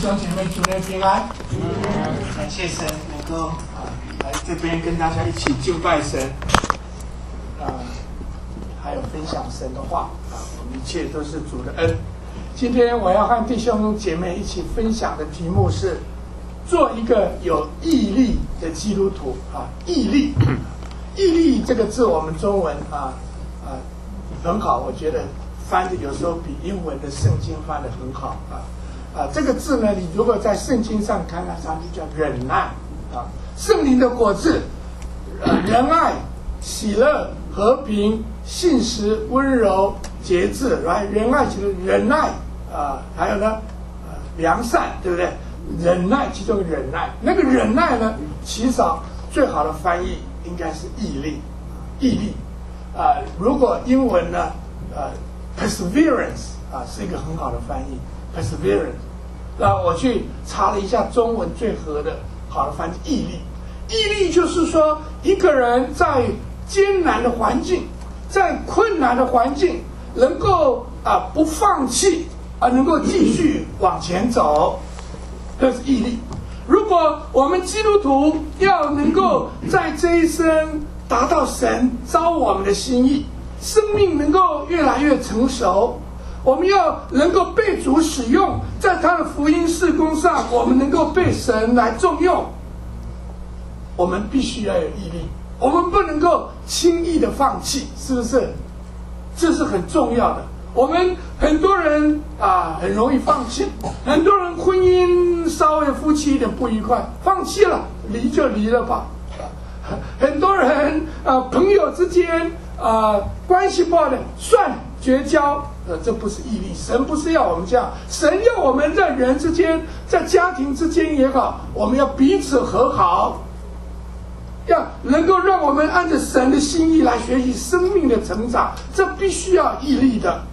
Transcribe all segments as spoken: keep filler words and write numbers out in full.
兄姐妹，主内平安。感谢神能够啊来这边跟大家一起敬拜神，啊，还有分享神的话啊，我们一切都是主的恩。今天我要和弟兄姐妹一起分享的题目是：做一个有毅力的基督徒啊，毅力。毅力这个字，我们中文啊啊很好，我觉得翻的有时候比英文的圣经翻的很好啊。啊，这个字呢，你如果在圣经上看看，它就叫忍耐啊。圣灵的果子，呃，仁爱、喜乐、和平、信实、温柔、节制，来，仁爱其实忍耐啊，还有呢，呃，良善，对不对？忍耐其中忍耐，那个忍耐呢，其实啊，最好的翻译应该是毅力，毅力啊。如果英文呢，呃 ，perseverance 啊，是一个很好的翻译。perseverance， 那我去查了一下中文最合的好的翻译，毅力。毅力就是说，一个人在艰难的环境，在困难的环境，能够啊不放弃啊，能够继续往前走，这是毅力。如果我们基督徒要能够在这一生达到神召我们的心意，生命能够越来越成熟。我们要能够被主使用，在他的福音事工上，我们能够被神来重用。我们必须要有毅力，我们不能够轻易的放弃，是不是？这是很重要的。我们很多人啊，很容易放弃。很多人婚姻稍微夫妻一点不愉快，放弃了，离就离了吧。很多人啊，朋友之间啊，关系不好的，算了，绝交。呃，这不是毅力，神不是要我们这样，神要我们在人之间，在家庭之间也好，我们要彼此和好，要能够让我们按照神的心意来学习生命的成长，这必须要毅力的。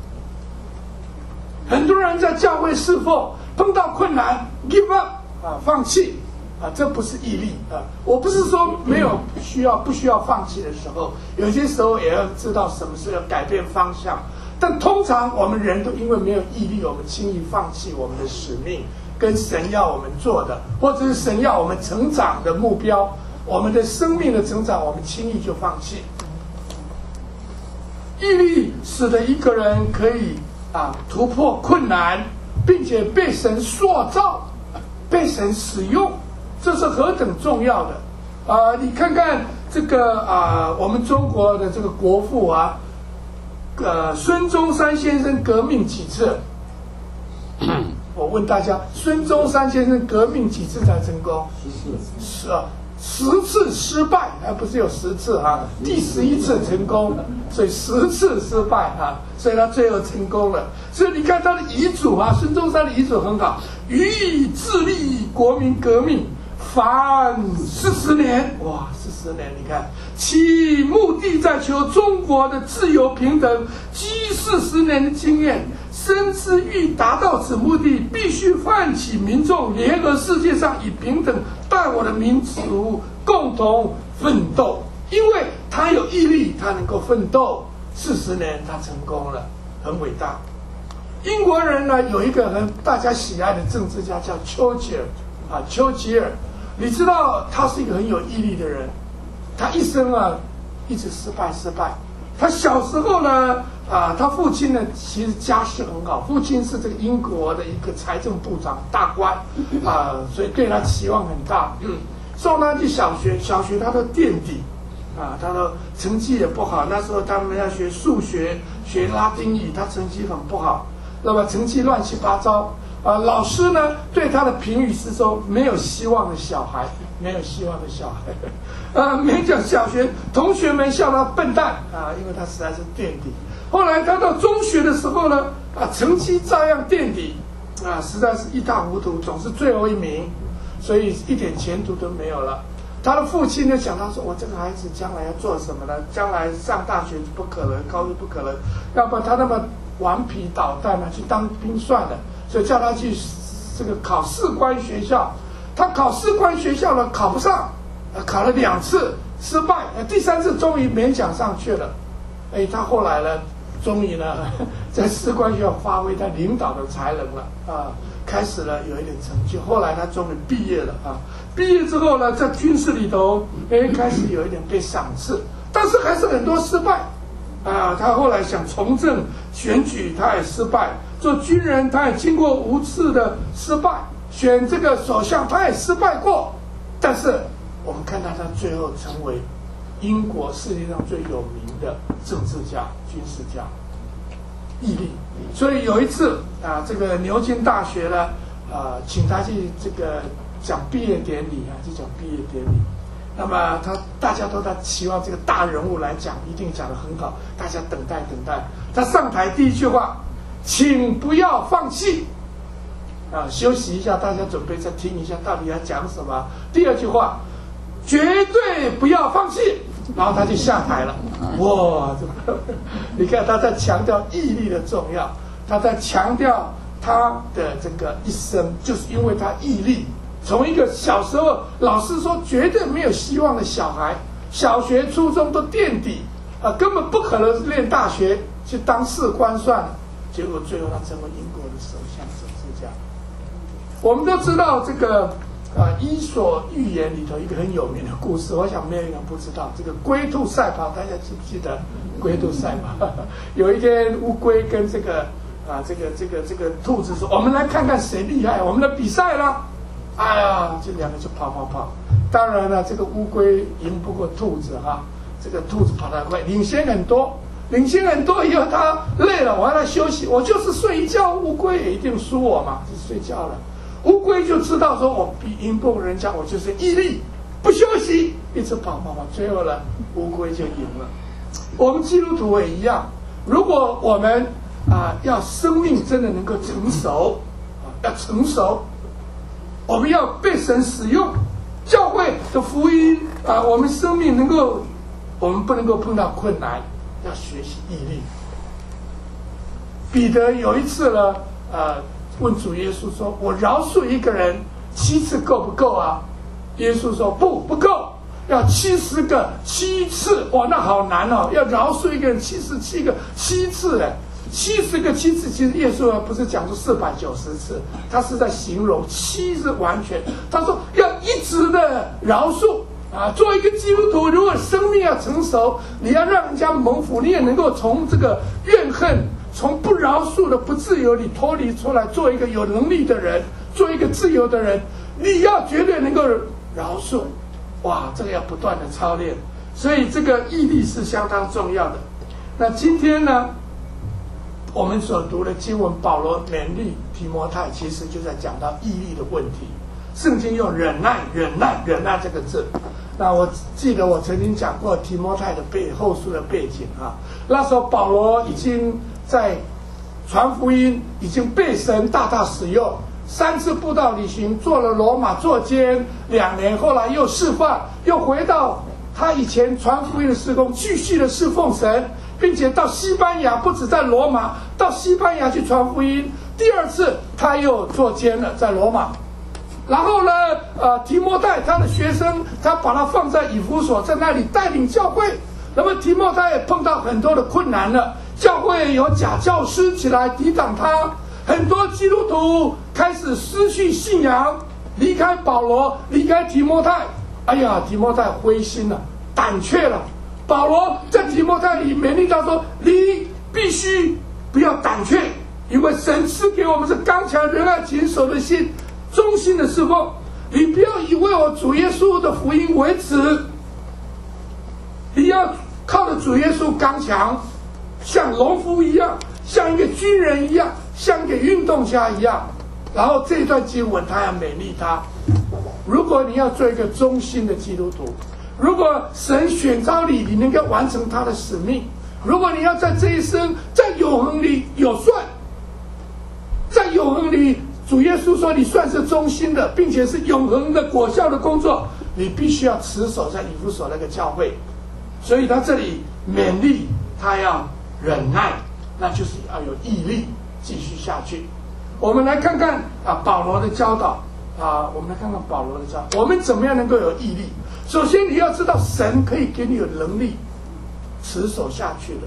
很多人在教会侍奉碰到困难 give up 啊，放弃啊，这不是毅力啊。我不是说没有需要不需要放弃的时候，有些时候也要知道什么是要改变方向。但通常我们人都因为没有毅力，我们轻易放弃我们的使命，跟神要我们做的，或者是神要我们成长的目标，我们的生命的成长，我们轻易就放弃。毅力使得一个人可以啊突破困难，并且被神塑造，被神使用，这是何等重要的啊！你看看这个啊，我们中国的这个国父啊。呃，孙中山先生革命几次？我问大家，孙中山先生革命几次才成功？十啊，十次失败，而不是有十次哈、啊，第十一次成功，所以十次失败哈、啊，所以他最后成功了。所以你看他的遗嘱啊，孙中山的遗嘱很好，予以致力国民革命，凡四十年，哇，四十年，你看。其目的在求中国的自由平等，积四十年的经验，深知欲达到此目的，必须唤起民众联合世界上以平等待我的民族共同奋斗。因为他有毅力，他能够奋斗，四十年他成功了，很伟大。英国人呢有一个很大家喜爱的政治家叫丘吉尔啊，丘吉尔，你知道他是一个很有毅力的人。他一生啊，一直失败失败。他小时候呢，啊，他父亲呢，其实家世很好，父亲是这个英国的一个财政部长大官，啊，所以对他期望很大。嗯，送他去小学，小学他都垫底，啊，他的成绩也不好。那时候他们要学数学、学拉丁语，他成绩很不好，那么成绩乱七八糟。啊，老师呢对他的评语是说没有希望的小孩，没有希望的小孩。啊，勉强小学同学们笑他笨蛋啊，因为他实在是垫底。后来他到中学的时候呢，啊，成绩照样垫底，啊，实在是一塌糊涂，总是最后一名，所以一点前途都没有了。他的父亲呢想他说，我这个孩子将来要做什么呢？将来上大学不可能，高中不可能，要不然他那么顽皮捣蛋呢，去当兵算了。所以叫他去这个考士官学校，他考士官学校呢考不上，考了两次失败，第三次终于勉强上去了。哎，他后来呢终于呢，在士官学校发挥他领导的才能了啊，开始了有一点成就。后来他终于毕业了啊，毕业之后呢，在军事里头，哎，开始有一点被赏赐，但是还是很多失败啊。他后来想从政选举，他也失败；做军人，他也经过无次的失败；选这个首相，他也失败过。但是我们看到他最后成为英国世界上最有名的政治家、军事家，毅力。所以有一次啊，这个牛津大学呢，啊，请他去这个讲毕业典礼啊，去讲毕业典礼。那么他大家都在期望这个大人物来讲，一定讲得很好，大家等待等待。他上台第一句话，请不要放弃。啊，休息一下，大家准备再听一下到底要讲什么。第二句话，绝对不要放弃。然后他就下台了。哇，这个你看他在强调毅力的重要，他在强调他的这个一生，就是因为他毅力。从一个小时候老师说绝对没有希望的小孩，小学、初中都垫底啊，根本不可能念大学，去当士官算了。结果最后他成为英国的首相、政治家。我们都知道这个啊，《伊索寓言》里头一个很有名的故事，我想没有人不知道。这个龟兔赛跑，大家记不记得龟兔赛跑？有一天，乌龟跟这个啊，这个这个这个兔子说：“我们来看看谁厉害，我们来比赛啦！”哎呀，这两个就跑跑跑。当然了，这个乌龟赢不过兔子哈、啊，这个兔子跑得快，领先很多。领先很多以后，他累了，我要来休息，我就是睡一觉，乌龟也一定输我嘛，就睡觉了。乌龟就知道说，我比赢不过人家，我就是毅力，不休息，一直跑跑跑，最后呢，乌龟就赢了。我们基督徒也一样，如果我们啊、呃、要生命真的能够成熟啊，要成熟，我们要被神使用，教会的福音啊、呃，我们生命能够，我们不能够碰到困难，要学习毅力。彼得有一次呢，呃。问主耶稣说：“我饶恕一个人七次够不够啊？”耶稣说：“不，不够，要七十个七次。”哇，那好难哦！要饶恕一个人七十七个七次哎，七十个七次。其实耶稣不是讲出四百九十次，他是在形容七是完全。他说要一直的饶恕啊！作为一个基督徒，如果生命要成熟，你要让人家蒙福，你也能够从这个怨恨。从不饶恕的不自由里脱离出来，做一个有能力的人，做一个自由的人，你要绝对能够饶恕。哇，这个要不断的操练，所以这个毅力是相当重要的。那今天呢，我们所读的经文，保罗勉励提摩太，其实就在讲到毅力的问题。圣经用忍耐、忍耐、忍耐这个字。那我记得我曾经讲过提摩太的背后书的背景啊，那时候保罗已经在传福音，已经被神大大使用，三次布道旅行，做了罗马坐监两年，后来又释放，又回到他以前传福音的事工，继续的侍奉神，并且到西班牙，不止在罗马，到西班牙去传福音。第二次他又坐监了，在罗马。然后呢，呃，提摩太他的学生，他把他放在以弗所，在那里带领教会。那么提摩太也碰到很多的困难了，教会有假教师起来抵挡他，很多基督徒开始失去信仰，离开保罗，离开提摩太。哎呀，提摩太灰心了，胆怯了。保罗在提摩太里勉励他说：“你必须不要胆怯，因为神赐给我们是刚强、仁爱、谨守的心。”忠心的侍奉，你不要以为我主耶稣的福音为止，你要靠着主耶稣刚强，像农夫一样，像一个军人一样，像一个运动家一样。然后这段经文他要勉励他，如果你要做一个忠心的基督徒，如果神选召你，你能够完成他的使命，如果你要在这一生在永恒里有算，在永恒里主耶稣说你算是忠心的，并且是永恒的果效的工作，你必须要持守在以弗所那个教会。所以他这里勉励他要忍耐，那就是要有毅力继续下去。我们来看看啊保罗的教导啊，我们来看看保罗的教导，我们怎么样能够有毅力？首先你要知道神可以给你有能力持守下去的，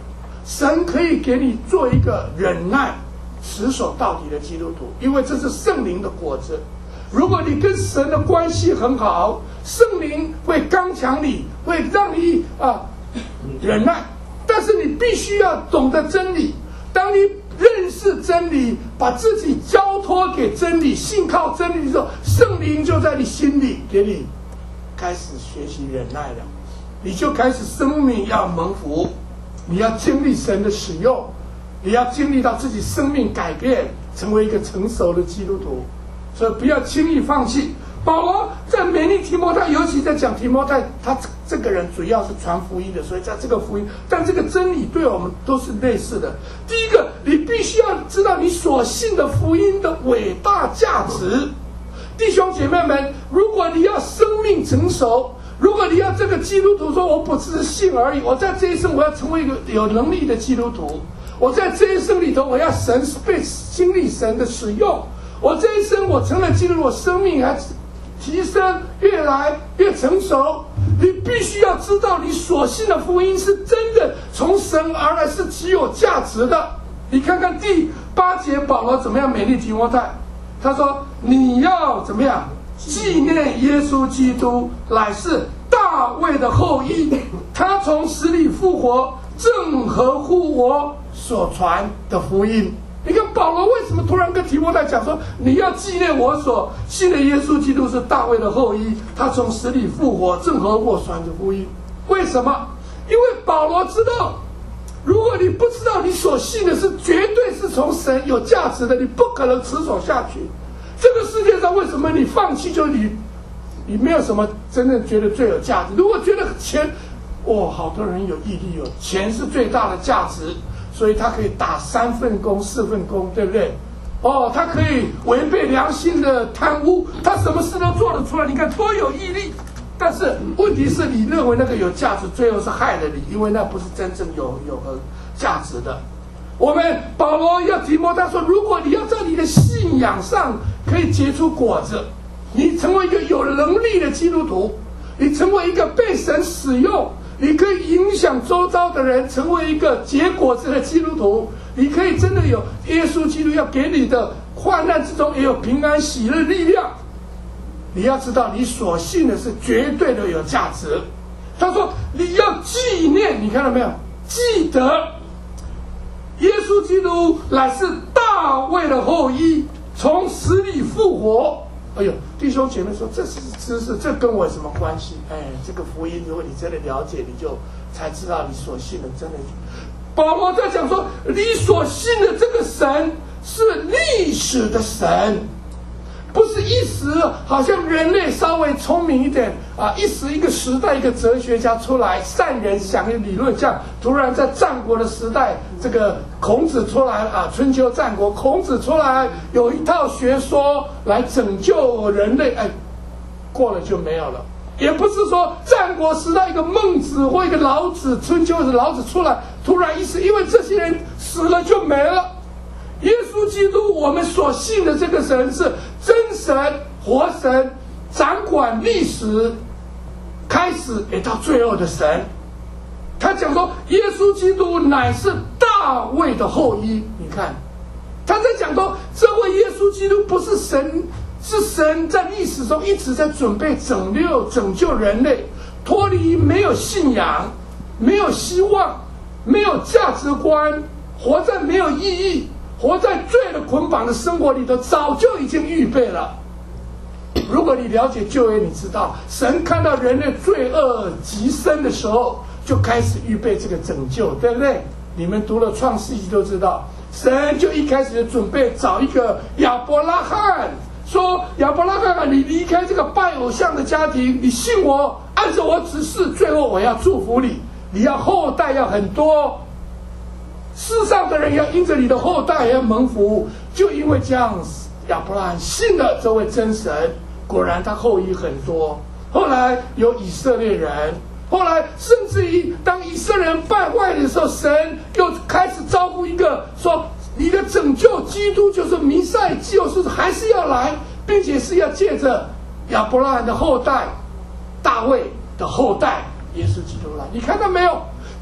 神可以给你做一个忍耐、持守到底的基督徒，因为这是圣灵的果子。如果你跟神的关系很好，圣灵会刚强你，会让你啊忍耐。但是你必须要懂得真理。当你认识真理，把自己交托给真理，信靠真理的时候，圣灵就在你心里给你开始学习忍耐了。你就开始生命要蒙福，你要经历神的使用，你要经历到自己生命改变，成为一个成熟的基督徒。所以不要轻易放弃。保罗在勉励提摩太，尤其在讲提摩太，他这个人主要是传福音的，所以在这个福音，但这个真理对我们都是类似的。第一个，你必须要知道你所信的福音的伟大价值。弟兄姐妹们，如果你要生命成熟，如果你要这个基督徒说我不只是信而已，我在这一生我要成为一个有能力的基督徒，我在这一生里头我要神被经历神的使用，我这一生我成了基督徒，我生命还提升越来越成熟。你必须要知道你所信的福音是真的从神而来，是极有价值的。你看看第八节保罗怎么样勉励提摩太，他说你要怎么样纪念耶稣基督乃是大卫的后裔，他从死里复活，正合乎我所传的福音。你看保罗为什么突然跟提摩太讲说，你要纪念我所信的耶稣基督是大卫的后裔，他从死里复活，正合我传的福音。为什么？因为保罗知道，如果你不知道你所信的是绝对是从神有价值的，你不可能持守下去。这个世界上为什么你放弃，就你你没有什么真正觉得最有价值。如果觉得钱，哦，好多人有毅力，有钱是最大的价值，所以他可以打三份工四份工，对不对？哦，他可以违背良心的贪污，他什么事都做得出来，你看多有毅力。但是问题是你认为那个有价值，最后是害了你，因为那不是真正有有和价值的。我们保罗要提摩太说，如果你要在你的信仰上可以结出果子，你成为一个有能力的基督徒，你成为一个被神使用，你可以影响周遭的人，成为一个结果子的基督徒，你可以真的有耶稣基督要给你的患难之中也有平安喜乐力量。你要知道你所信的是绝对的有价值。他说你要纪念，你看到没有？记得耶稣基督乃是大卫的后裔，从死里复活。哎呦，弟兄姐妹说，这是知识，这跟我有什么关系？哎，这个福音如果你真的了解，你就才知道你所信的真的。保罗在讲说，你所信的这个神是历史的神，不是一时好像人类稍微聪明一点啊，一时一个时代一个哲学家出来，善人想理论，像突然在战国的时代，这个孔子出来啊，春秋战国孔子出来有一套学说来拯救人类，哎，过了就没有了。也不是说战国时代一个孟子或一个老子，春秋是老子出来突然一时，因为这些人死了就没了。耶稣基督我们所信的这个神是真神活神，掌管历史开始也到最后的神。他讲说耶稣基督乃是大卫的后裔，你看他在讲说这位耶稣基督不是神，是神在历史中一直在准备拯救拯救人类，脱离没有信仰没有希望没有价值观，活在没有意义，活在罪的捆绑的生活里头，早就已经预备了。如果你了解旧约，你知道神看到人类罪恶极深的时候，就开始预备这个拯救，对不对？你们读了创世纪都知道，神就一开始就准备找一个亚伯拉罕，说亚伯拉罕，你离开这个拜偶像的家庭，你信我，按照我指示，最后我要祝福你，你要后代要很多，世上的人要因着你的后代要蒙福。就因为这样，亚伯拉罕信了这位真神，果然他后裔很多。后来有以色列人，后来甚至于当以色列人败坏的时候，神又开始招呼一个说，你的拯救基督就是弥赛，就是还是要来，并且是要借着亚伯拉罕的后代大卫的后代耶稣基督来。你看到没有？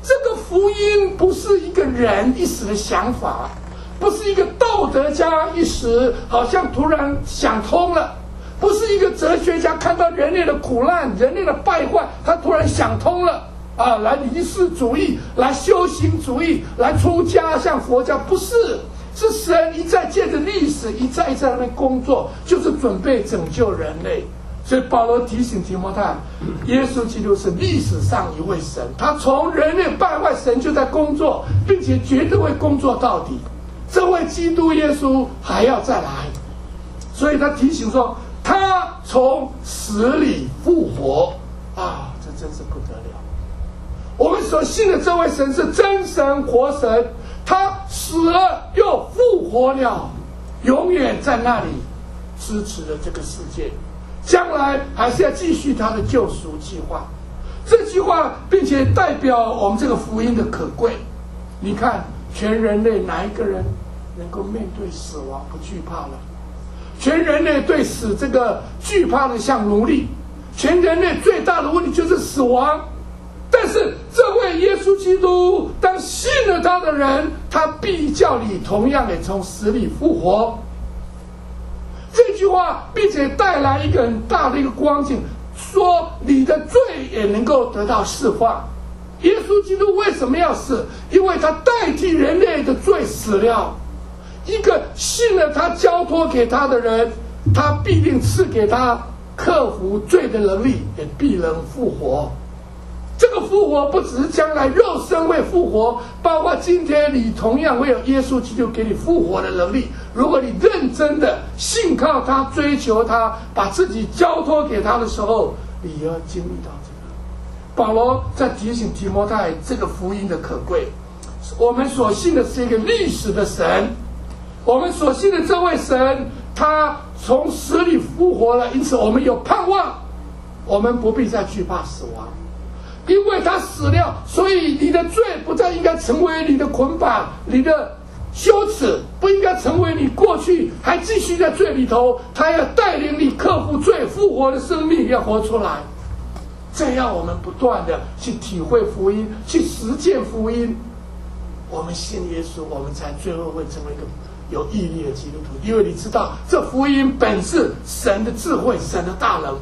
这个福音不是一个人一时的想法，不是一个道德家一时好像突然想通了，不是一个哲学家看到人类的苦难、人类的败坏，他突然想通了啊，来离世主义，来修行主义，来出家像佛教，不是，是神一再借着历史一再一再在那工作，就是准备拯救人类。所以保罗提醒提摩太，耶稣基督是历史上一位神，他从人类败坏，神就在工作，并且绝对会工作到底。这位基督耶稣还要再来，所以他提醒说，他从死里复活啊，这真是不得了。我们所信的这位神是真神活神，他死了又复活了，永远在那里支持着这个世界，将来还是要继续他的救赎计划。这句话并且代表我们这个福音的可贵。你看全人类哪一个人能够面对死亡不惧怕了？全人类对死这个惧怕的像奴隶，全人类最大的问题就是死亡。但是这位耶稣基督，当信了他的人，他必叫你同样的从死里复活。这句话并且带来一个很大的一个光景，说你的罪也能够得到释放。耶稣基督为什么要死？因为他代替人类的罪死了。一个信了他交托给他的人，他必定赐给他克服罪的能力，也必能复活。这个复活不只是将来肉身会复活，包括今天你同样会有耶稣基督给你复活的能力。如果你认真的信靠他，追求他，把自己交托给他的时候，你要经历到这个。保罗在提醒提摩太这个福音的可贵。我们所信的是一个历史的神，我们所信的这位神，他从死里复活了，因此我们有盼望，我们不必再惧怕死亡。因为他死了，所以你的罪不再应该成为你的捆绑，你的羞耻不应该成为你过去还继续在罪里头。他要带领你克服罪，复活的生命要活出来。这样我们不断的去体会福音，去实践福音，我们信耶稣，我们才最后会成为一个有毅力的基督徒。因为你知道，这福音本是神的智慧，神的大能。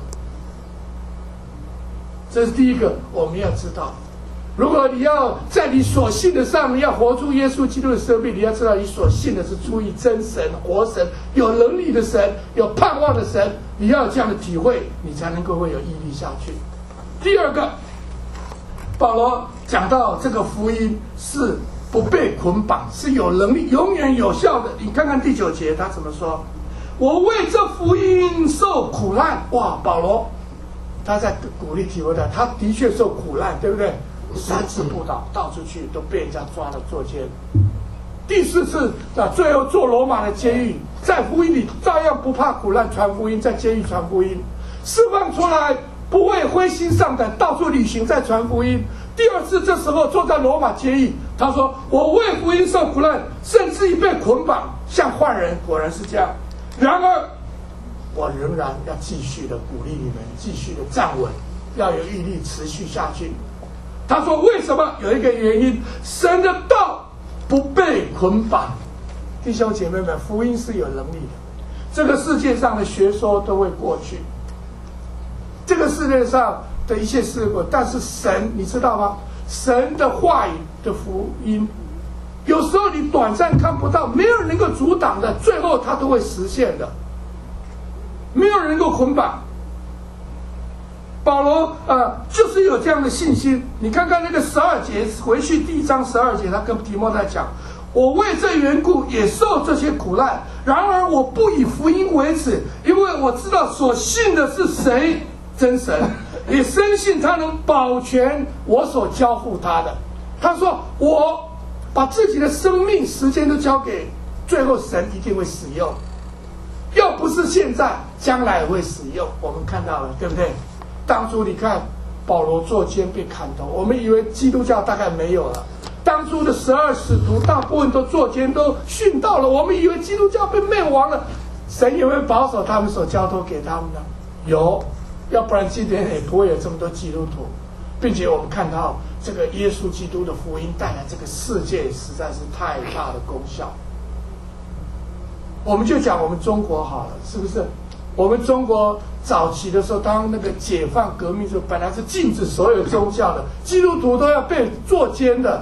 这是第一个我们要知道。如果你要在你所信的上面要活出耶稣基督的生命，你要知道你所信的是出于真神、活神、有能力的神、有盼望的神。你要有这样的体会，你才能够会有毅力下去。第二个，保罗讲到这个福音是不被捆绑，是有能力、永远有效的。你看看第九节他怎么说：我为这福音受苦难。哇，保罗他在鼓励提摩太，他的确受苦难，对不对？三次布道，到处去都被人家抓了坐监。第四次啊，最后坐罗马的监狱，在福音里照样不怕苦难，传福音，在监狱传福音，释放出来不会灰心丧胆，到处旅行在传福音。第二次这时候坐在罗马监狱，他说：我为福音受苦难，甚至于被捆绑，像犯人。果然是这样。然而我仍然要继续的鼓励你们，继续的站稳，要有毅力持续下去。他说为什么？有一个原因，神的道不被捆绑。弟兄姐妹们，福音是有能力的。这个世界上的学说都会过去，这个世界上的一切事物，但是神你知道吗？神的话语的福音，有时候你短暂看不到，没有人能够阻挡的，最后它都会实现的。没有人能够捆绑。保罗呃，就是有这样的信心。你看看那个十二节，回去第一章十二节，他跟提摩太讲：我为这缘故也受这些苦难，然而我不以福音为耻，因为我知道所信的是谁，真神，也深信他能保全我所交付他的。他说我把自己的生命时间都交给，最后神一定会使用。要不是现在，将来也会使用。我们看到了，对不对？当初你看保罗坐监被砍头，我们以为基督教大概没有了。当初的十二使徒大部分都坐监，都殉道了，我们以为基督教被灭亡了。神有没有保守他们所交托给他们的？有，要不然今天也不会有这么多基督徒。 并且我们看到这个耶稣基督的福音带来这个世界实在是太大的功效。我们就讲我们中国好了，是不是？我们中国早期的时候，当那个解放革命的时候，本来是禁止所有宗教的，基督徒都要被坐监的，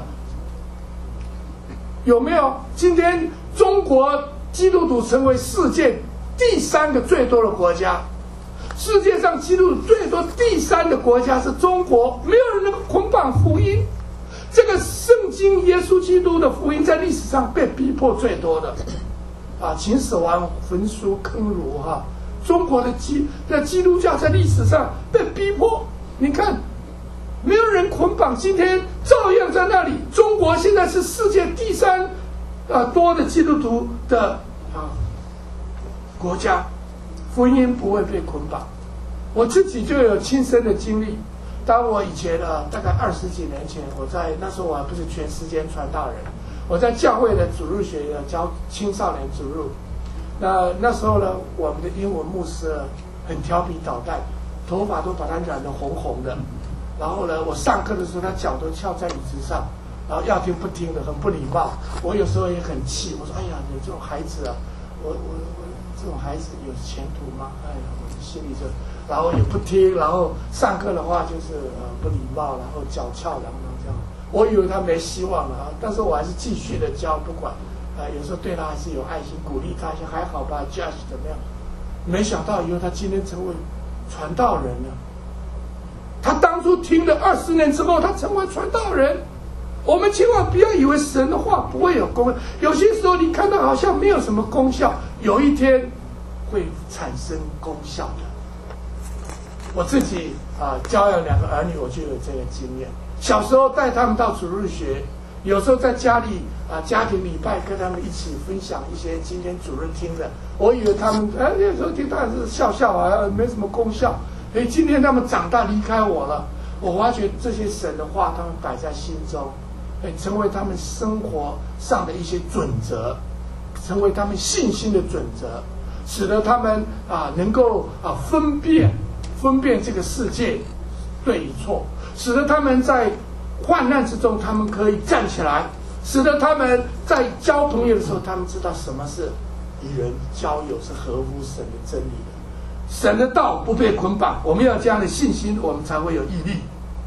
有没有？今天中国基督徒成为世界第三个最多的国家，世界上基督徒最多第三个国家是中国，没有人能够捆绑福音。这个圣经耶稣基督的福音在历史上被逼迫最多的。啊，秦始皇焚书坑儒哈、啊，中国的基的基督教在历史上被逼迫，你看，没有人捆绑，今天照样在那里。中国现在是世界第三啊多的基督徒的啊国家，福音不会被捆绑。我自己就有亲身的经历，当我以前啊大概二十几年前，我在那时候我还不是全时间传道人。我在教会的主日学教青少年主日，那那时候呢，我们的英文牧师很调皮捣蛋，头发都把它染得红红的。然后呢，我上课的时候，他脚都翘在椅子上，然后要听不听的，很不礼貌。我有时候也很气，我说：“哎呀，你这种孩子啊，我我我这种孩子有前途吗？”哎呀，我心里就，然后也不听，然后上课的话就是呃不礼貌，然后脚翘然后这样。我以为他没希望了啊，但是我还是继续的教，不管，呃，有时候对他还是有爱心，鼓励他一下，还好吧 ，Judge 怎么样？没想到以后他今天成为传道人了。他当初听了二十年之后，他成为传道人。我们千万不要以为神的话不会有功，有些时候你看到好像没有什么功效，有一天会产生功效的。我自己啊、呃、教养两个儿女，我就有这个经验。小时候带他们到主日学，有时候在家里啊、呃、家庭礼拜跟他们一起分享一些今天主日听的，我以为他们哎有时候听当然是笑笑啊，没什么功效。哎，今天他们长大离开我了，我发觉这些神的话他们摆在心中，哎，成为他们生活上的一些准则，成为他们信心的准则，使得他们啊能够啊分辨分辨这个世界对与错，使得他们在患难之中他们可以站起来，使得他们在交朋友的时候他们知道什么是与人交友是合乎神的真理的，神的道不被捆绑。我们要这样的信心，我们才会有毅力。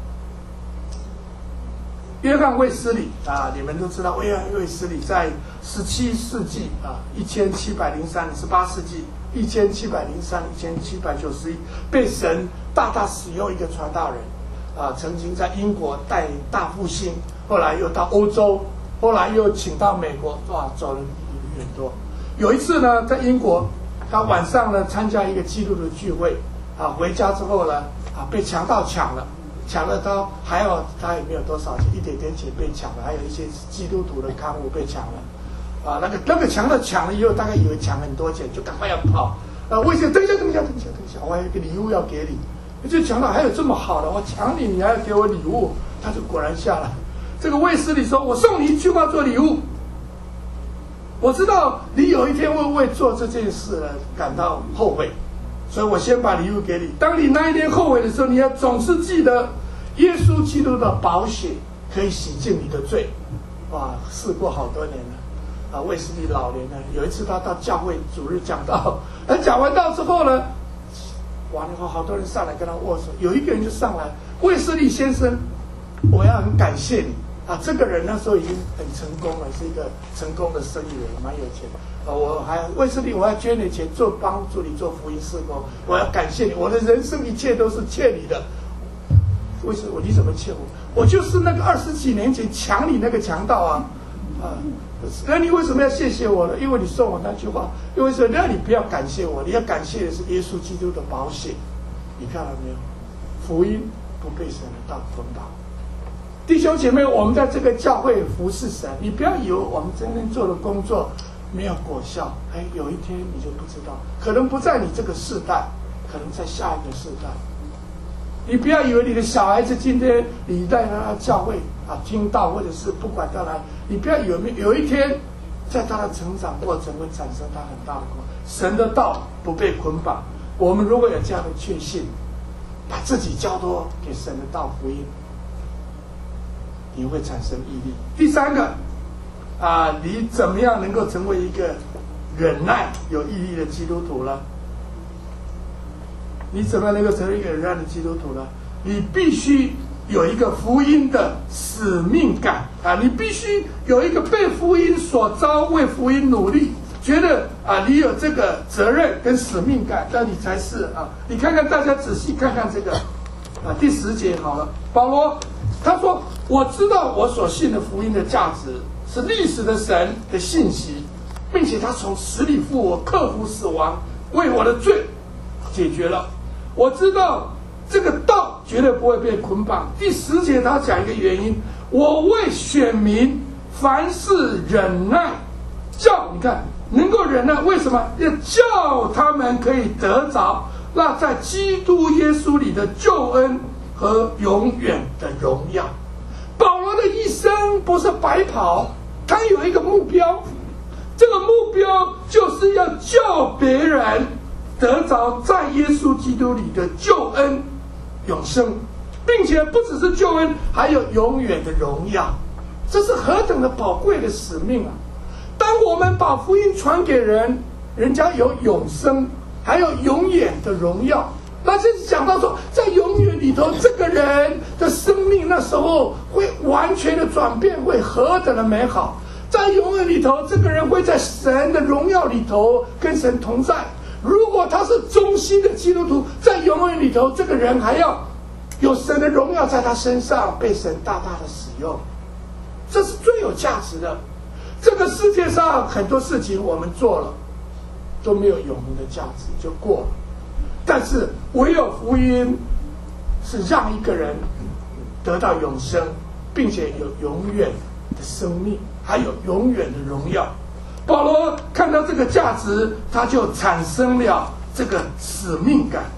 约翰卫斯理啊，你们都知道，约翰卫斯理在十七世纪啊，一千七百零三，十八世纪一千七百零三，一千七百九十一，被神大大使用一个传道人啊，曾经在英国带领大复兴，后来又到欧洲，后来又请到美国，哇，走了很多。有一次呢，在英国，他晚上呢参加一个基督的聚会啊，回家之后呢啊，被强盗抢了。抢了他，还有他也没有多少钱，一点点钱被抢了，还有一些基督徒的刊物被抢了，啊，那个那个强盗抢了以后，大概以为抢很多钱，就赶快要跑，啊，我说等一下，等一下，等一下，等一下，我还有一个礼物要给你，就强盗还有这么好的，我抢你，你还要给我礼物，他就果然下来。这个卫斯理说：“我送你一句话做礼物，我知道你有一天会为做这件事呢感到后悔。”所以我先把礼物给你，当你那一天后悔的时候，你要总是记得耶稣基督的宝血可以洗净你的罪。哇，事过好多年了啊！卫斯理老年了，有一次他到教会主日讲道，而讲完道之后呢，完了后好多人上来跟他握手，有一个人就上来，卫斯理先生，我要很感谢你啊！这个人那时候已经很成功了，是一个成功的生意人，蛮有钱的。我还卫斯理，我要捐点钱做帮助你做福音事工，我要感谢你，我的人生一切都是欠你的。卫斯理，你怎么欠我？我就是那个二十几年前抢你那个强盗啊！啊，那你为什么要谢谢我呢？因为你送我那句话。因为说，那你不要感谢我，你要感谢的是耶稣基督的宝血。你看到没有？福音不被神的道捆绑。弟兄姐妹，我们在这个教会服侍神，你不要以为我们真正做的工作没有果效，哎，有一天你就不知道，可能不在你这个世代，可能在下一个世代。你不要以为你的小孩子今天你带他教会啊听到，或者是不管到哪，你不要以为有一天在他的成长过程会产生他很大的功。神的道不被捆绑，我们如果有这样的确信， 把自己交托给神的道福音，你会产生毅力。第三个啊，你怎么样能够成为一个忍耐有毅力的基督徒呢？你怎么样能够成为一个忍耐的基督徒呢？你必须有一个福音的使命感啊！你必须有一个被福音所召，为福音努力，觉得啊，你有这个责任跟使命感，那你才是啊！你看看大家仔细看看这个啊，第十节好了，保罗他说：“我知道我所信的福音的价值是历史的神的信息，并且他从死里复活，克服死亡，为我的罪解决了。我知道。”这个道绝对不会被捆绑。第十节他讲一个原因，我为选民凡事忍耐，叫你看能够忍耐，为什么？要叫他们可以得着那在基督耶稣里的救恩和永远的荣耀。保罗的一生不是白跑，他有一个目标，这个目标就是要叫别人得着在耶稣基督里的救恩永生，并且不只是救恩，还有永远的荣耀。这是何等的宝贵的使命啊！当我们把福音传给人，人家有永生，还有永远的荣耀。那就是讲到说，在永远里头，这个人的生命那时候会完全的转变，会何等的美好。在永远里头，这个人会在神的荣耀里头跟神同在。如果他是忠心的基督徒，在永远里头，这个人还要有神的荣耀在他身上，被神大大的使用，这是最有价值的。这个世界上很多事情我们做了都没有永恒的价值，就过了。但是唯有福音是让一个人得到永生，并且有永远的生命，还有永远的荣耀。保罗看到这个价值，他就产生了这个使命感。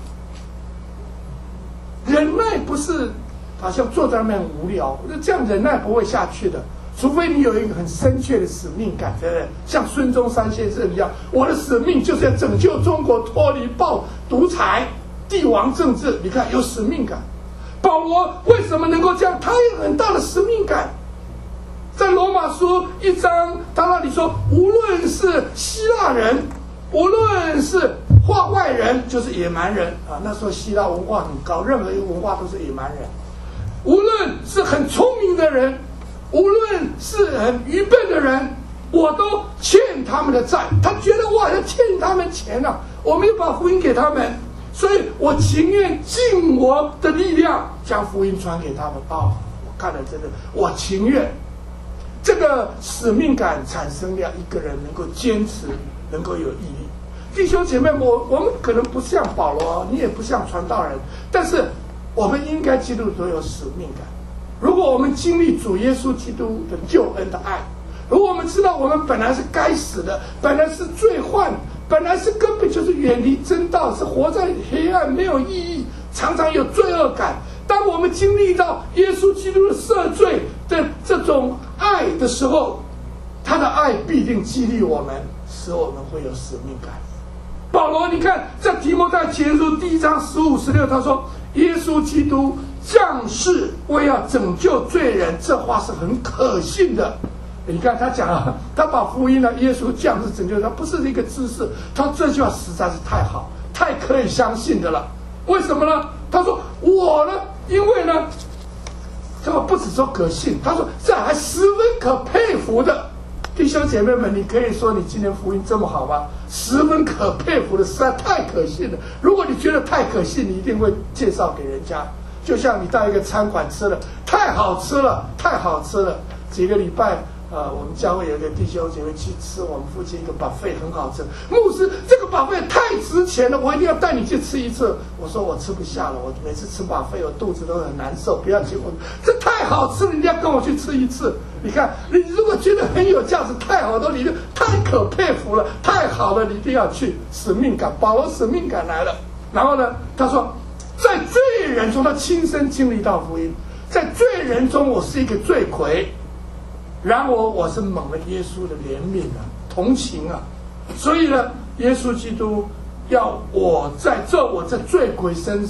忍耐不是好像坐在那边无聊，这样忍耐不会下去的，除非你有一个很深切的使命感，对不对？像孙中山先生一样，我的使命就是要拯救中国，脱离暴独裁帝王政治。你看，有使命感。保罗为什么能够这样？他有很大的使命感。在罗马书一章，他那里说，无论是希腊人，无论是化外人，就是野蛮人啊。那时候希腊文化很高，任何一个文化都是野蛮人。无论是很聪明的人，无论是很愚笨的人，我都欠他们的债。他觉得我好像欠他们钱啊，我没有把福音给他们，所以我情愿尽我的力量将福音传给他们。哦，我看了这个，我情愿。这个使命感产生了一个人能够坚持，能够有毅力。弟兄姐妹，我我们可能不像保罗，你也不像传道人，但是我们应该基督徒有使命感。如果我们经历主耶稣基督的救恩的爱，如果我们知道我们本来是该死的，本来是罪患，本来是根本就是远离真道，是活在黑暗，没有意义，常常有罪恶感。当我们经历到耶稣基督的赦罪的这种爱的时候，他的爱必定激励我们，使我们会有使命感。保罗，你看在提摩太前书第一章十五十六，他说耶稣基督降世为要拯救罪人，这话是很可信的。你看他讲啊，他把福音呢，耶稣降世拯救，他不是一个知识，他这句话实在是太好，太可以相信的了。为什么呢？他说我呢，因为呢，这个不只说可信，他说这还十分可佩服的。弟兄姐妹们，你可以说你今天福音这么好吗？十分可佩服的，实在太可信了。如果你觉得太可信，你一定会介绍给人家。就像你到一个餐馆吃了，太好吃了，太好吃了。几个礼拜呃，我们教会有一个弟兄姐妹去吃我们附近一个 buffet， 很好吃。牧师，这个 buffet 太值钱了，我一定要带你去吃一次。我说我吃不下了，我每次吃 buffet 我肚子都很难受，不要请我。这太好吃了，你一定要跟我去吃一次。你看，你如果觉得很有价值，太好的，你就太可佩服了，太好了，你一定要去。使命感，保罗使命感来了。然后呢，他说，在罪人中，他亲身经历到福音，在罪人中，我是一个罪魁。然而我是蒙了耶稣的怜悯啊，同情啊，所以呢，耶稣基督要我在这我这罪魁身上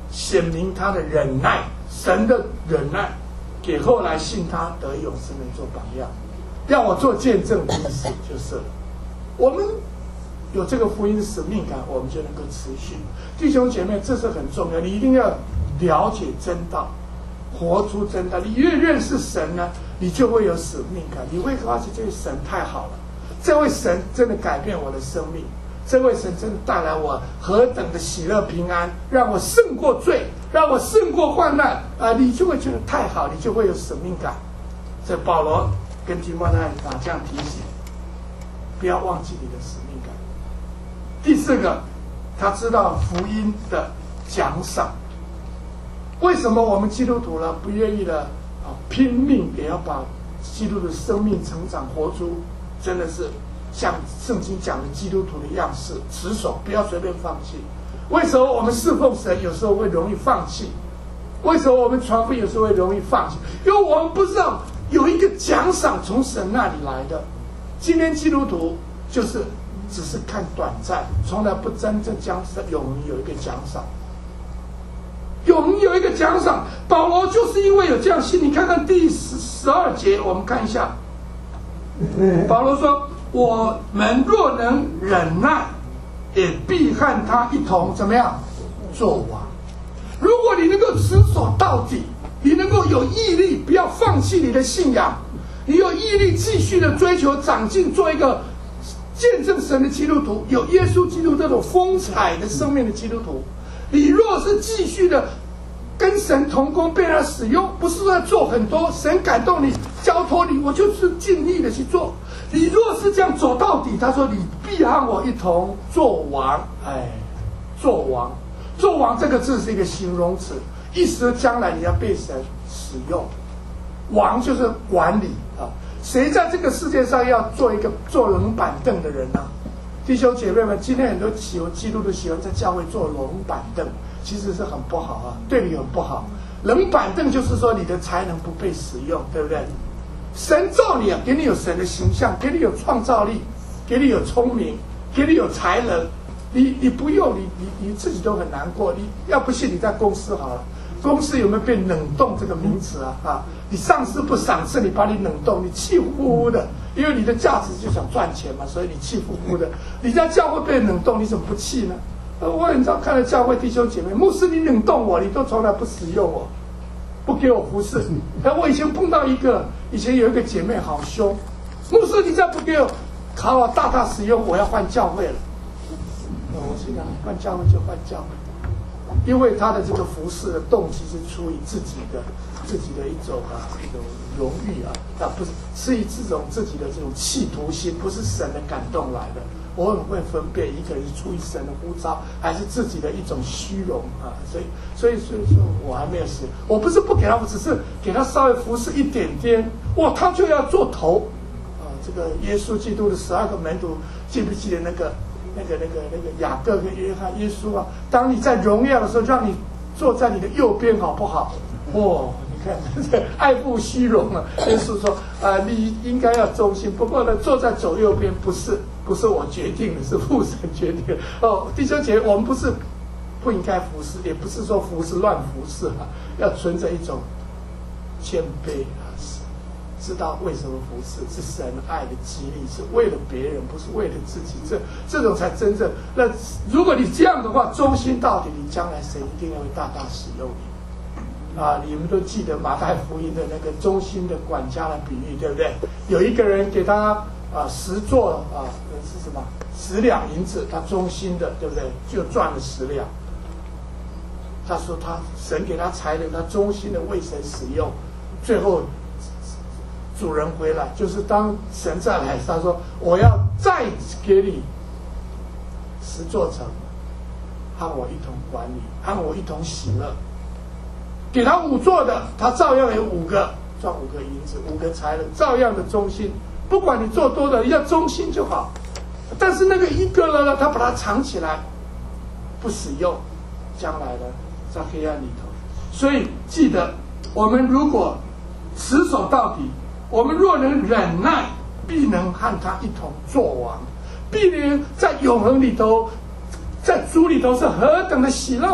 显明他的忍耐，神的忍耐，给后来信他得永生人做榜样。要我做见证的意思就是了，我们有这个福音使命感，我们就能够持续。弟兄姐妹，这是很重要，你一定要了解真道，活出真道。你越认识神呢，你就会有使命感，你会发现这位神太好了，这位神真的改变我的生命，这位神真的带来我何等的喜乐平安，让我胜过罪，让我胜过患难啊！你就会觉得太好，你就会有使命感。这保罗跟提摩太打这样提醒，不要忘记你的使命感。第四个，他知道福音的奖赏。为什么我们基督徒呢不愿意呢？啊，拼命也要把基督的生命成长活出，真的是像圣经讲的基督徒的样式，持守，不要随便放弃。为什么我们侍奉神有时候会容易放弃？为什么我们传福音有时候会容易放弃？因为我们不知道有一个奖赏从神那里来的。今天基督徒就是只是看短暂，从来不真正将永恒有一个奖赏。永恒有一个奖赏，保罗就是因为有这样心。你看看第十十二节，我们看一下，保罗说：“我们若能忍耐，也必和他一同怎么样作王。”如果你能够持守到底，你能够有毅力，不要放弃你的信仰，你有毅力继续的追求长进，做一个见证神的基督徒，有耶稣基督这种风采的生命的基督徒。你若是继续的跟神同工，被他使用，不是说做很多，神感动你，交托你，我就是尽力的去做。你若是这样走到底，他说你必和我一同做王。哎，做王，做王这个字是一个形容词，意思将来你要被神使用。王就是管理啊。谁在这个世界上要做一个坐冷板凳的人呢、啊？弟兄姐妹们，今天很多喜欢基督徒喜欢在教会做冷板凳，其实是很不好啊，对你很不好。冷板凳就是说你的才能不被使用，对不对？神造你啊，给你有神的形象，给你有创造力，给你有聪明，给你有才能，你你不用，你你你自己都很难过。你要不信你在公司好了，公司有没有被冷冻这个名词啊？啊，你上司不赏识你，把你冷冻，你气呼呼的。因为你的价值就想赚钱嘛，所以你气呼呼的。你在教会被冷冻，你怎么不气呢？呃，我很常看到教会弟兄姐妹，牧师你冷冻我，你都从来不使用我，不给我服侍。哎，我以前碰到一个，以前有一个姐妹好凶，牧师你再不给我好好大大使用，我要换教会了。我心想换教会就换教会，因为他的这个服侍的动机是出于自己的自己的一种啊一种荣誉啊，啊不是是以这种自己的这种企图心，不是神的感动来的。我很会分辨一个人是出于神的呼召，还是自己的一种虚荣啊。所以所以所以说我还没有死，我不是不给他，我只是给他稍微服侍一点点，哇，他就要做头啊。这个耶稣基督的十二个门徒，记不记得那个那个那个那个雅各跟约翰？耶稣啊，当你在荣耀的时候，让你坐在你的右边，好不好？哦，你看，爱不虚荣啊！耶稣说：“啊、呃，你应该要忠心。不过呢，坐在左右边不是不是我决定的，是父神决定的。哦，弟兄姐妹，我们不是不应该服侍，也不是说服侍乱服侍啊，要存着一种谦卑啊，知道为什么服侍是神爱的激励，是为了别人，不是为了自己。这这种才真正。那如果你这样的话，忠心到底，你将来神一定会大大使用你。”啊，你们都记得马太福音的那个忠心的管家的比喻，对不对？有一个人给他啊十座啊是什么十两银子，他忠心的，对不对？就赚了十两。他说他神给他才能，他忠心的为神使用，最后主人回来，就是当神再来，他说我要再给你十座城，和我一同管理，和我一同喜乐。给他五座的，他照样有五个赚五个银子，五个财能，照样的忠心。不管你做多的，要忠心就好。但是那个一个了呢，他把它藏起来，不使用，将来呢在黑暗里头。所以记得，我们如果持守到底，我们若能忍耐，必能和他一同作王，必能在永恒里头，在主里头是何等的喜乐。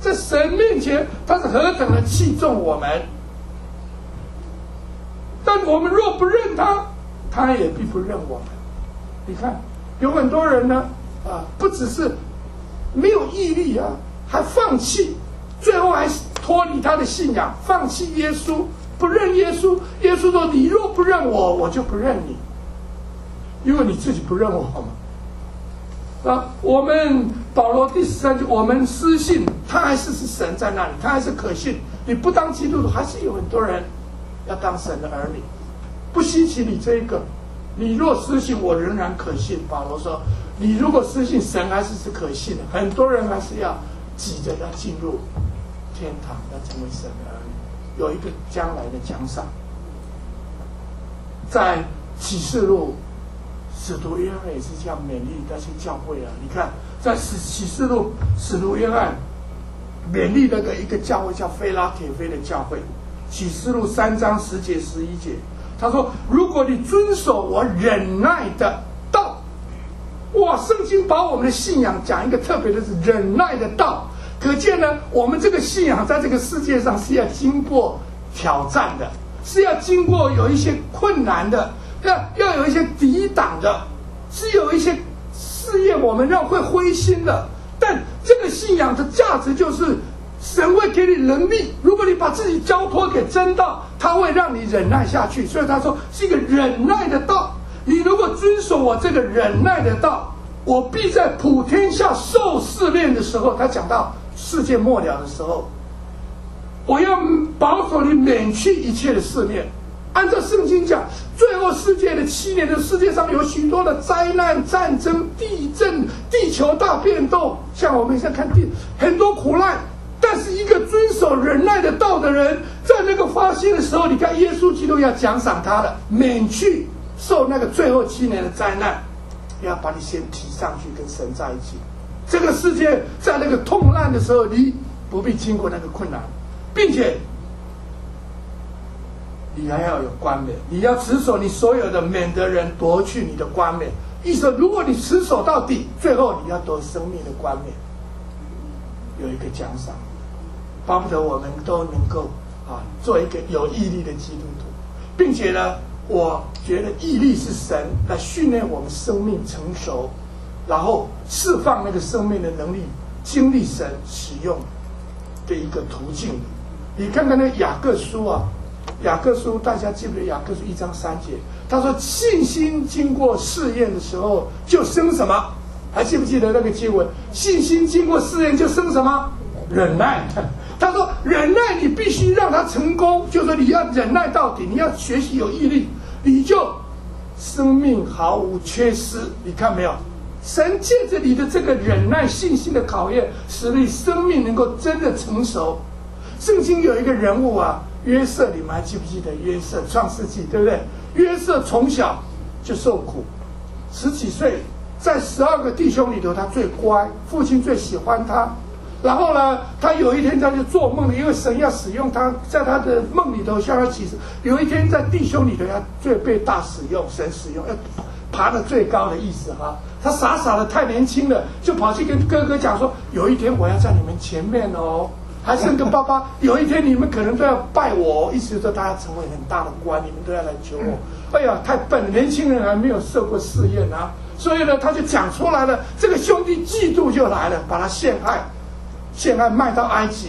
在神面前他是何等的器重我们。但我们若不认他，他也必不认我们。你看，有很多人呢，啊，不只是没有毅力啊，还放弃，最后还脱离他的信仰，放弃耶稣，不认耶稣。耶稣说：“你若不认我，我就不认你，因为你自己不认我嘛。”啊，我们保罗第十三句，我们私信他还是是神在那里，他还是可信。你不当基督徒，还是有很多人要当神的儿女，不稀奇你这一个。你若私信我，仍然可信。保罗说，你如果私信神，还是是可信的。很多人还是要急着要进入天堂，要成为神的儿女，有一个将来的奖赏。在启示录，使徒约翰也是这样勉励那些教会啊。你看，在使启示录，使徒约翰勉励那个一个教会叫菲拉铁菲的教会。启示录三章十节十一节，他说：“如果你遵守我忍耐的道，哇！圣经把我们的信仰讲一个特别的是忍耐的道，可见呢，我们这个信仰在这个世界上是要经过挑战的，是要经过有一些困难的，要要有一些抵挡的，是有一些试验我们让会灰心的。但这个信仰的价值就是。”神会给你能力，如果你把自己交托给真道，他会让你忍耐下去。所以他说是一个忍耐的道。你如果遵守我这个忍耐的道，我必在普天下受试炼的时候，他讲到世界末了的时候，我要保守你免去一切的试炼。按照圣经讲，最后世界的七年的世界上有许多的灾难、战争、地震、地球大变动，像我们现在看地很多苦难。但是一个遵守忍耐的道的人，在那个发现的时候，你看耶稣基督要奖赏他了，免去受那个最后七年的灾难，要把你先提上去跟神在一起。这个世界在那个痛难的时候，你不必经过那个困难，并且你还要有冠冕，你要持守你所有的，免得人夺去你的冠冕。意思，如果你持守到底，最后你要得生命的冠冕，有一个奖赏。巴不得我们都能够啊，做一个有毅力的基督徒，并且呢，我觉得毅力是神来训练我们生命成熟，然后释放那个生命的能力，经历神使用的一个途径。你看看那雅各书啊，雅各书大家记不记得雅各书一章三节？他说信心经过试验的时候就生什么？还记不记得那个经文？信心经过试验就生什么？忍耐。他说忍耐你必须让他成功，就是说你要忍耐到底，你要学习有毅力，你就生命毫无缺失。你看没有？神借着你的这个忍耐信心的考验，使你生命能够真的成熟。圣经有一个人物啊，约瑟，你们还记不记得约瑟？创世纪对不对？约瑟从小就受苦，十几岁，在十二个弟兄里头他最乖，父亲最喜欢他。然后呢，他有一天他就做梦，因为神要使用他，在他的梦里头向他启示。有一天在弟兄里头要最被大使用，神使用要爬得最高的意思哈。他傻傻的太年轻了，就跑去跟哥哥讲说：有一天我要在你们前面哦，还生个爸爸。有一天你们可能都要拜我，意思说他要成为很大的官，你们都要来求我。哎呀，太笨了，年轻人还没有受过试验啊，所以呢，他就讲出来了。这个兄弟嫉妒就来了，把他陷害。现在卖到埃及，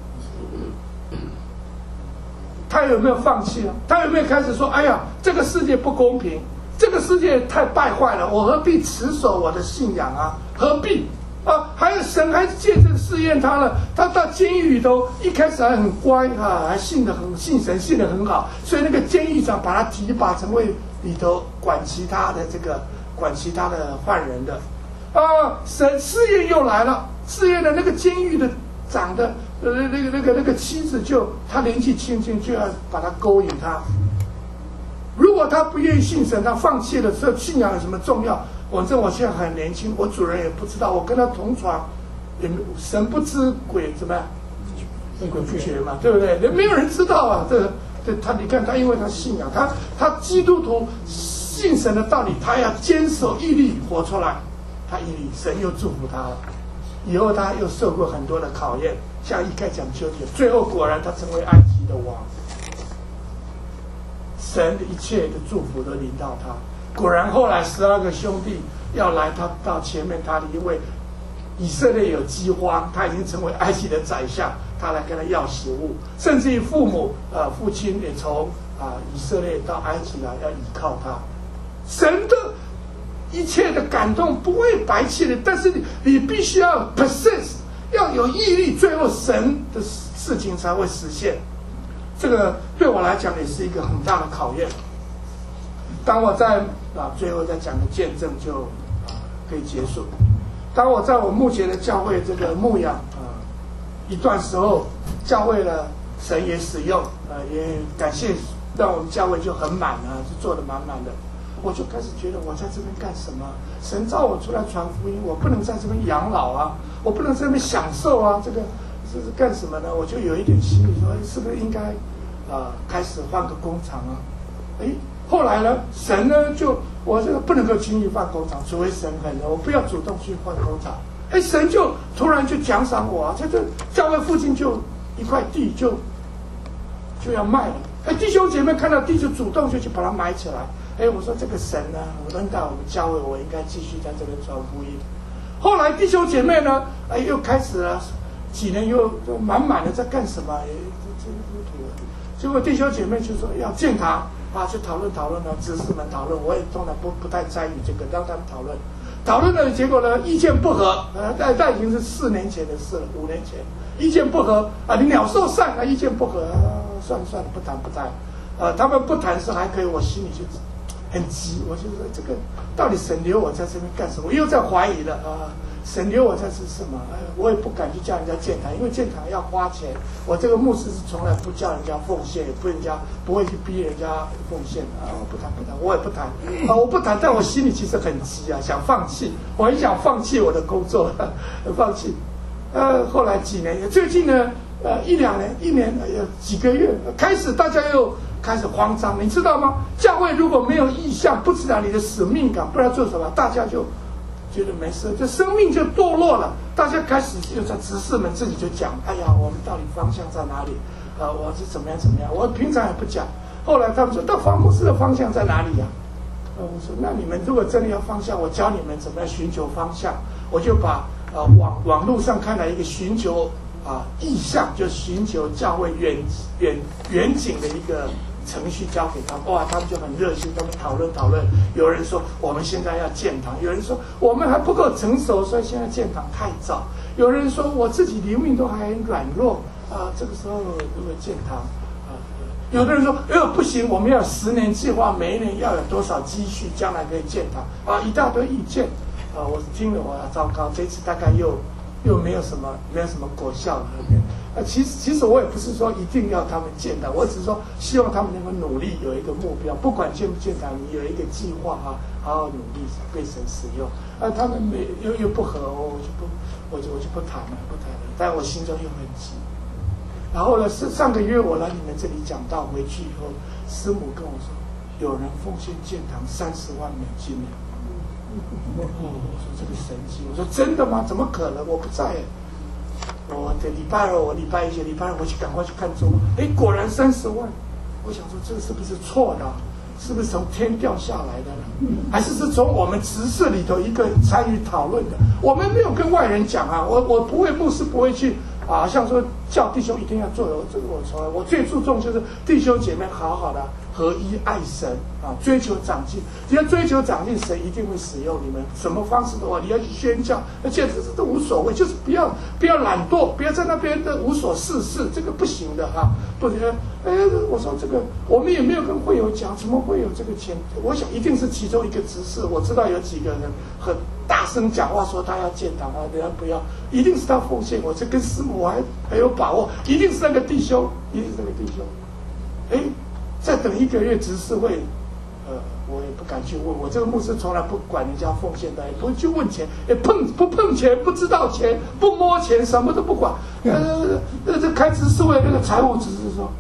他有没有放弃了？他有没有开始说：“哎呀，这个世界不公平，这个世界太败坏了，我何必持守我的信仰啊？何必啊？”还有神还借着试验他了。他到监狱里头，一开始还很乖啊，还信得很信神，信得很好，所以那个监狱长把他提拔成为里头管其他的这个管其他的犯人的啊。神试验又来了。试验的那个监狱的长的呃那个那个那个妻子就他年纪轻轻就要把他勾引他。如果他不愿意信神，他放弃了，这信仰有什么重要？反正我现在很年轻，我主人也不知道，我跟他同床，也神不知鬼怎么样，鬼不学嘛，对不对？没有人知道啊。这这他你看他，因为他信仰他他基督徒信神的道理，他要坚守毅力活出来，他毅力，神又祝福他了。 以后他又受过很多的考验，像一开讲究的，最后果然他成为埃及的王。神的一切的祝福都临到他。果然后来十二个兄弟要来他到前面他的，因为以色列有饥荒，他已经成为埃及的宰相，他来跟他要食物，甚至于父母呃父亲也从啊、呃、以色列到埃及来要依靠他。神的一切的感动不会白气的，但是你你必须要 persist， 要有毅力，最后神的事情才会实现。这个对我来讲也是一个很大的考验。当我在啊最后再讲个见证就啊可以结束。当我在我目前的教会这个牧养啊一段时候，教会的神也使用啊，也感谢让我们教会就很满啊，就做得满满的。我就开始觉得我在这边干什么？神召我出来传福音，我不能在这边养老啊，我不能在这边享受啊，这个这是干什么呢？我就有一点心里说，是不是应该啊、呃、开始换个工厂啊？哎，后来呢，神呢就我这个不能够轻易换工厂，除非神很人，我不要主动去换工厂。哎，神就突然就奖赏我啊，在这教会附近就一块地就就要卖了。哎，弟兄姐妹看到地就主动就去把它买起来。哎，我说这个神呢，我恩待我们教会，我应该继续在这边传福音。后来弟兄姐妹呢，哎，又开始了，几年又又满满的在干什么？哎，这这糊涂了。结果弟兄姐妹就说要建堂啊，就讨论讨论了，执事们讨论，我也通常不不太参与这个，让他们讨论。讨论的结果呢，意见不合，呃，那那已经是四年前的事了，五年前，意见不合啊，你鸟兽散啊，意见不合，啊、算了算了，不谈不谈。呃，他们不谈是还可以，我心里就很急，我就说这个到底神留我在这边干什么？我又在怀疑了啊，神留我在这是什么？哎，我也不敢去叫人家建堂，因为建堂要花钱。我这个牧师是从来不叫人家奉献，也不人家不会去逼人家奉献啊。我不谈不谈，我也不谈啊，我不谈，但我心里其实很急啊，想放弃，我很想放弃我的工作，放弃。呃，后来几年，最近呢，呃，一两年，一年呃几个月，开始大家又开始慌张，你知道吗？教会如果没有意向，不知道你的使命感，不知道做什么，大家就觉得没事，这生命就堕落了。大家开始就在执事们自己就讲，哎呀，我们到底方向在哪里？呃，我是怎么样怎么样？我平常也不讲。后来他们说，到房牧师的方向在哪里呀、啊？呃，我说，那你们如果真的要方向，我教你们怎么样寻求方向。我就把呃网网络上看到一个寻求啊、呃、意向，就寻求教会远远远景的一个程序交给他们，哇，他们就很热心，他们讨论讨论。有人说我们现在要建堂，有人说我们还不够成熟，所以现在建堂太早。有人说我自己灵命都还很软弱啊、呃，这个时候如果建堂啊、呃，有的人说，哎呦不行，我们要十年计划，每一年要有多少积蓄，将来可以建堂啊，一大堆意见啊、呃，我听了我要糟糕，这次大概又又没有什么没有什么果效了。啊，其实其实我也不是说一定要他们建堂，我只是说希望他们能够努力，有一个目标，不管建不建堂，你有一个计划啊，好好努力被神使用。啊，他们没又又不合，我就不，我就我就不谈了，不谈了。但我心中又很急。然后呢，是上个月我来你们这里讲道，回去以后，师母跟我说，有人奉献建堂三十万美金呢。我说这个神迹，我说真的吗？怎么可能？我不在。我的礼拜二，我礼拜一、礼拜二，我去赶快去看中，哎，果然三十万。我想说，这个是不是错的？是不是从天掉下来的呢？还是是从我们执事里头一个参与讨论的？我们没有跟外人讲啊，我我不会，牧师不会去啊，像说叫弟兄一定要做的，这个我从来，我最注重就是弟兄姐妹好好的合一爱神啊，追求长进。只要追求长进，神一定会使用你们，什么方式的话，你要去宣教，而且这这都无所谓，就是不要不要懒惰，不要在那边的无所事事，这个不行的哈、啊。不觉得，哎，我说这个我们也没有跟会友讲，怎么会有这个钱？我想一定是其中一个执事，我知道有几个人很大声讲话说他要建堂啊，人家不要，一定是他奉献。我这跟师母我还很有把握，一定是那个弟兄，一定是那个弟兄。哎，再等一个月执事会，呃，我也不敢去问。我这个牧师从来不管人家奉献的，也不去问钱，也碰不碰钱，不知道钱，不摸钱，什么都不管。呃，这这开执事会那个财务执事说，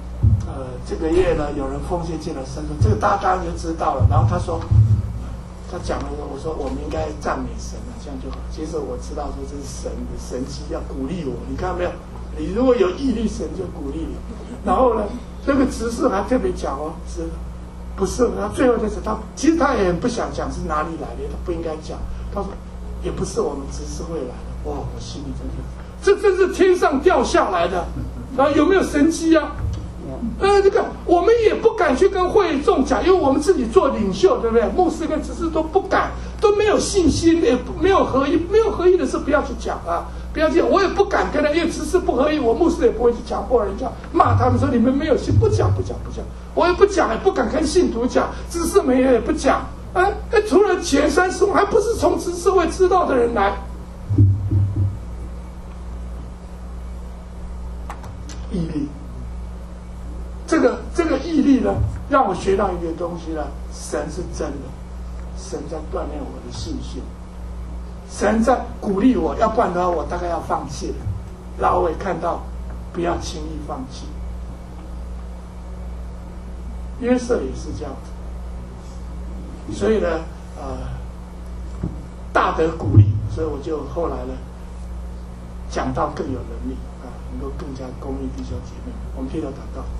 呃，这个月呢有人奉献进了三十，这个大家就知道了。然后他说， 他讲了说，我说我们应该赞美神啊，这样就好。接着我知道说这是神的神迹，要鼓励我。你看到没有？你如果有毅力，神就鼓励你。然后呢，这个执事还特别讲哦，是不是？他最后就是他，其实他也很不想讲是哪里来的，他不应该讲。他说也不是我们执事会来的。哇，我心里真的，这真是天上掉下来的啊！有没有神迹啊？呃，这个我们也不敢去跟会众讲，因为我们自己做领袖，对不对？牧师跟执事都不敢，都没有信心，也没有合一，没有合一的事不要去讲啊，不要讲。我也不敢跟他，因为执事不合一，我牧师也不会去强迫人家，骂他们说你们没有信，不讲不讲不讲，我也不讲，也不敢跟信徒讲，执事们也不讲。啊，那除了前三十万，还不是从执事会知道的人来。毅力，这个这个毅力呢，让我学到一个东西了：神是真的，神在锻炼我的信心，神在鼓励我，要不然的话，我大概要放弃了。然后我也看到，不要轻易放弃。约瑟也是这样子，所以呢，呃，大得鼓励，所以我就后来呢，讲道更有能力。能够更加公益弟兄姐妹，我们低头祷告。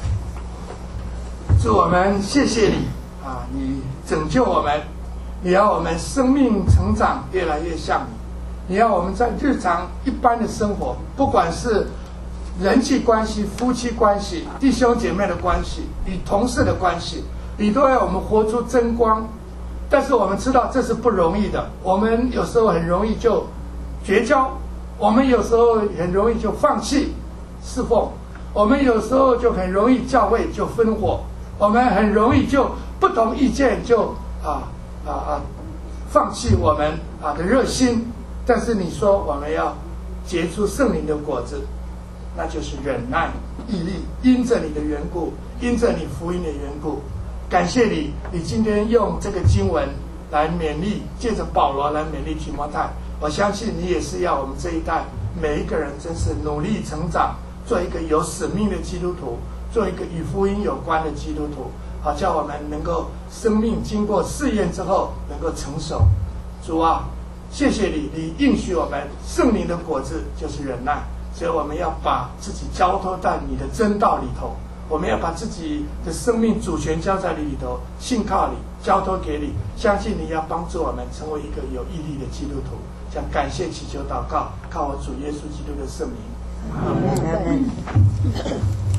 主，我们谢谢你啊！你拯救我们，你要我们生命成长越来越像你，你要我们在日常一般的生活，不管是人际关系、夫妻关系、弟兄姐妹的关系、与同事的关系，你都要我们活出真光。但是我们知道这是不容易的，我们有时候很容易就绝交。我们有时候很容易就放弃侍奉，我们有时候就很容易教会就分火，我们很容易就不同意见就啊啊啊放弃我们啊的热心。但是你说我们要结出圣灵的果子，那就是忍耐、毅力，因着你的缘故，因着你福音的缘故。感谢你，你今天用这个经文来勉励，借着保罗来勉励提摩太。我相信你也是要我们这一代每一个人真是努力成长，做一个有使命的基督徒，做一个与福音有关的基督徒，好叫我们能够生命经过试验之后能够成熟。主啊，谢谢你，你应许我们圣灵的果子就是忍耐，所以我们要把自己交托在你的真道里头，我们要把自己的生命主权交在你里头，信靠你，交托给你，相信你要帮助我们成为一个有毅力的基督徒。想感谢祈求祷告，靠我主耶稣基督的圣名。阿门。